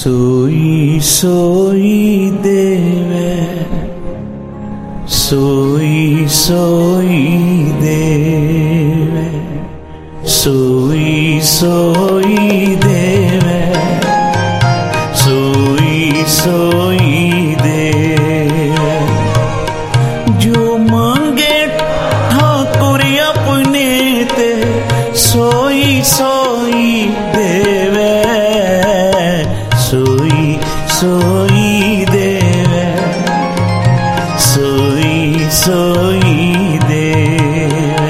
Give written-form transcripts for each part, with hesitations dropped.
सोई सोई देवे, सोई सोई देवे, सोई सोई देवे, सोई सोई देवे। जो मांगे ठाकुर अपने ते सोई सोई देवे, सोई सोई देवे, सोई सोई देवे।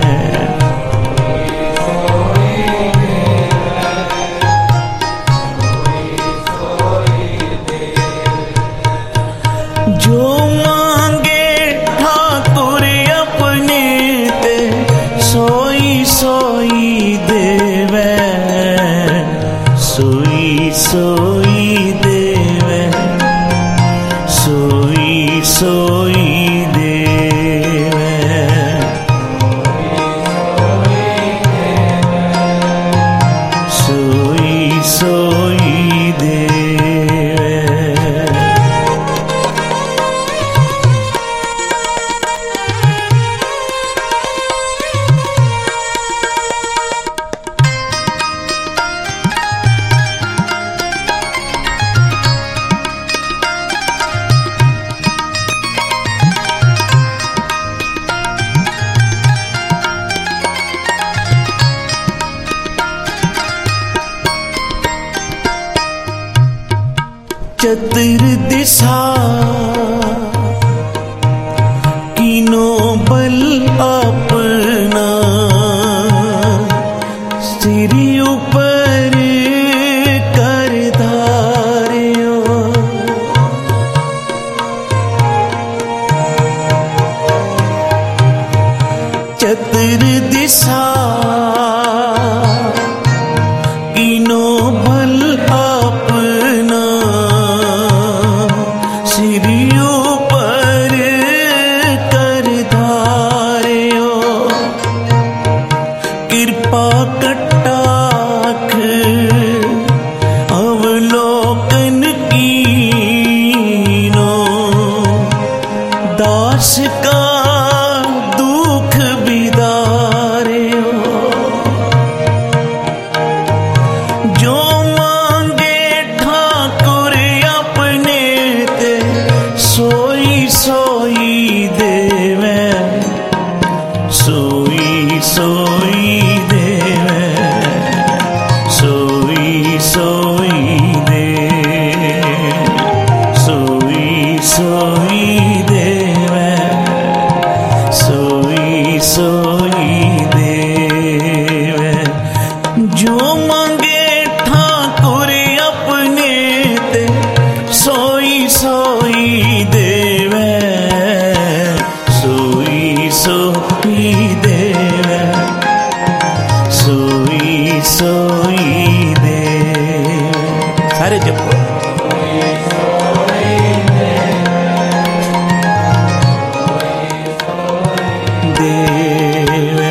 जो मांगे ठाकुर अपने ते सोई सोई देवे, सोई सोई देवे, सोई सोई देवे, सोई सोई देवे। चतुर दिशा कीनो बल अपना, सिर ऊपर कर धारियो। चतुर दिशा कीनो बल अपना, पर कर धारियो। कृपा कटाक्ष अवलोकन कीनो, दास का दुख बिदारियो। जो मांगे ठाकुर अपने ते सोई सोई देवे, सोई सोई देवे, सोई सोई देवे, सोई सोई देवे, सोई सोई देवे। जो मांगे ठाकुर अपने ते सोई सोई देवे, सोई सोई देवे, सोई सोई देवे। सारे जपो। देवे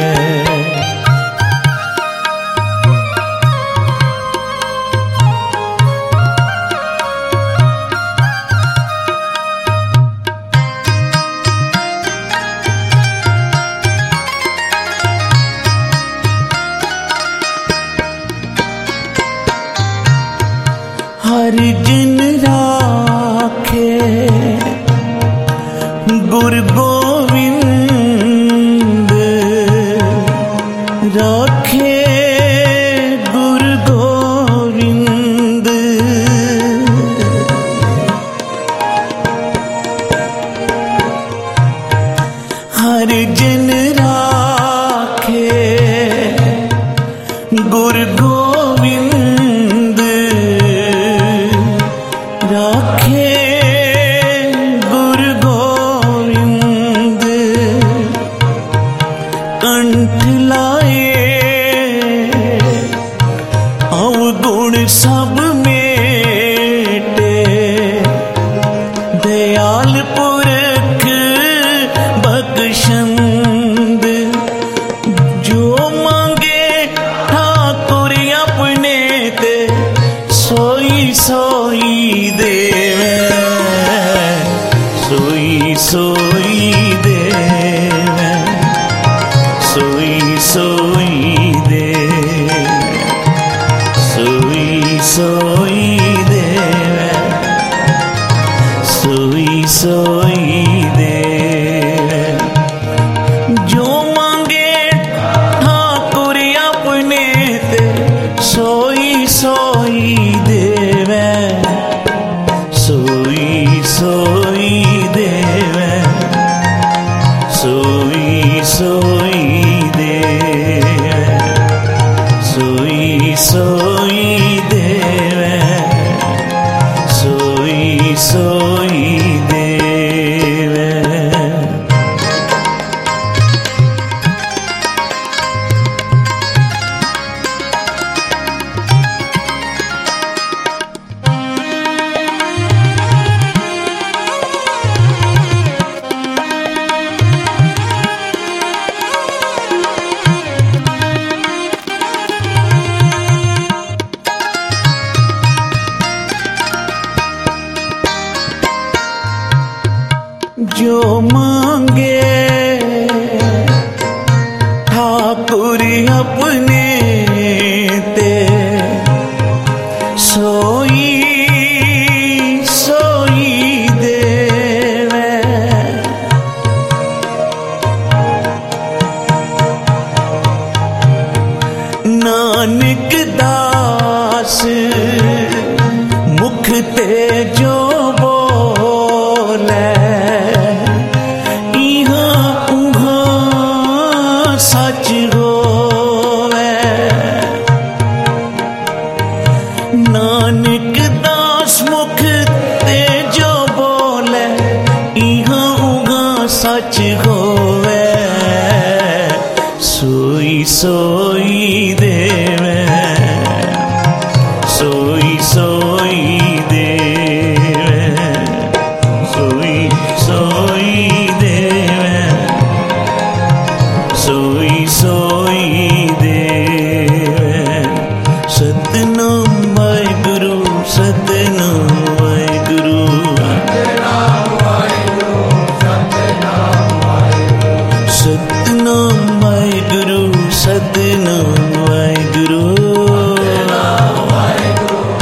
हर जिन राखे गुरु गोविंद, राखे गुरु गोविंद। हर जिन राखे गुरु गोविंद, राखे गुरु गोविंद। कंठ लाए अवगुण सब मेटे, दयाल पुरख बख्शंद। जो मांगे ठाकुर अपने ते सोई सोई देवे, सोई सोई देवे, सोई सोई देवे, सोई सोई देवे, सोई सोई देवे। जो मांगे ठाकुर अपने ते सोई सोई देवे, सोई सोई देवे, सोई सोई देवे, सोई सोई देवे, सोई सोई देवे। जो मांगे ठाकुर अपने ते सोई सोई देवे, नानक दास मुख ते जो बोले सच होवे। नानक दास मुख ते जो बोले इहाँ उहाँ सच होवे, सोई सोई देवे, सोई सोई देवे, सोई सोई देवे, सोई सोई देवे। सतनाम वाहिगुरु, सतनाम वाहिगुरु, सतनाम वाहिगुरु, सतनाम वाहिगुरु,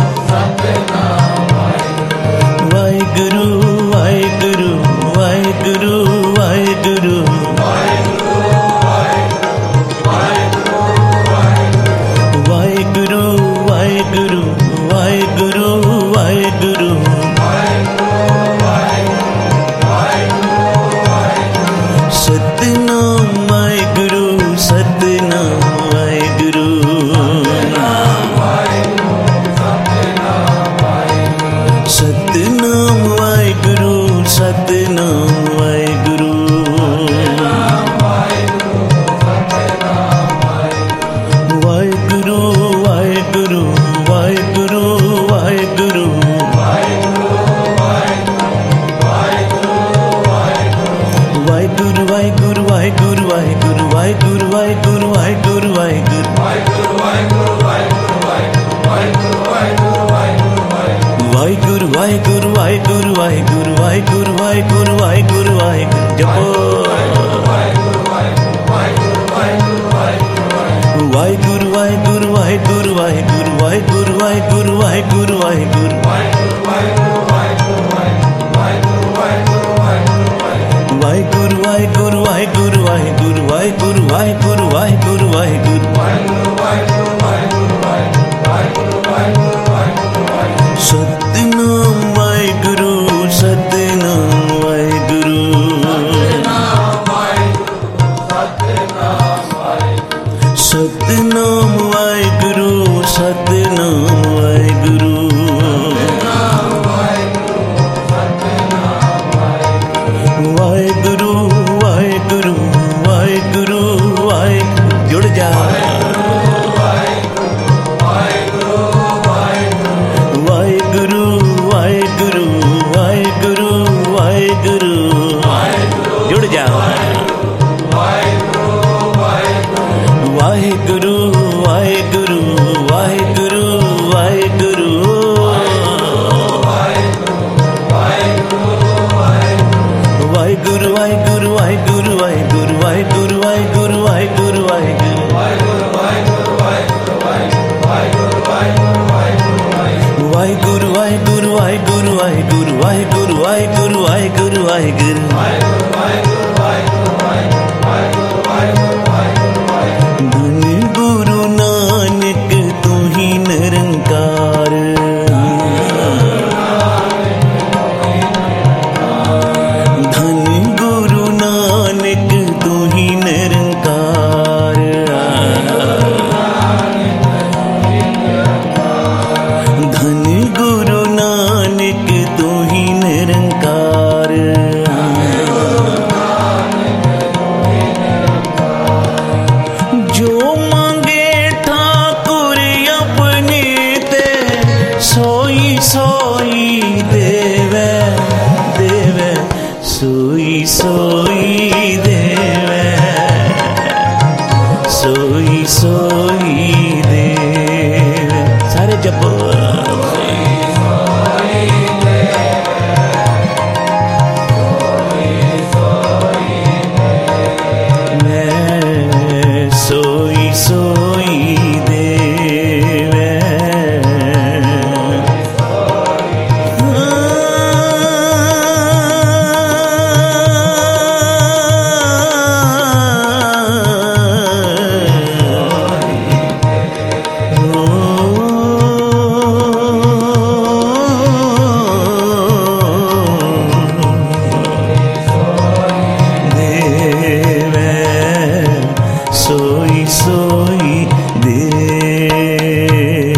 सोई देवे देवे सोई सोई देवे सोई सोई देवे सारे जपो सोई सोई देवे सोई सोई देवे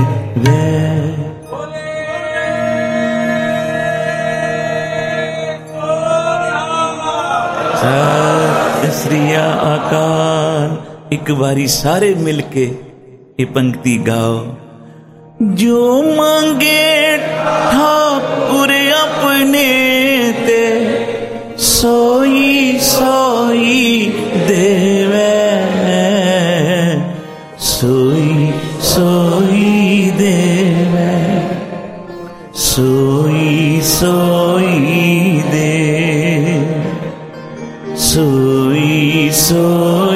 सत श्री अकाल। एक बारी सारे मिलके ये पंक्ति गाओ। जो मांगे ठाकुर अपने ते सोई सोई देवे सोई सोई देवे सोई सोई दे सोई सोई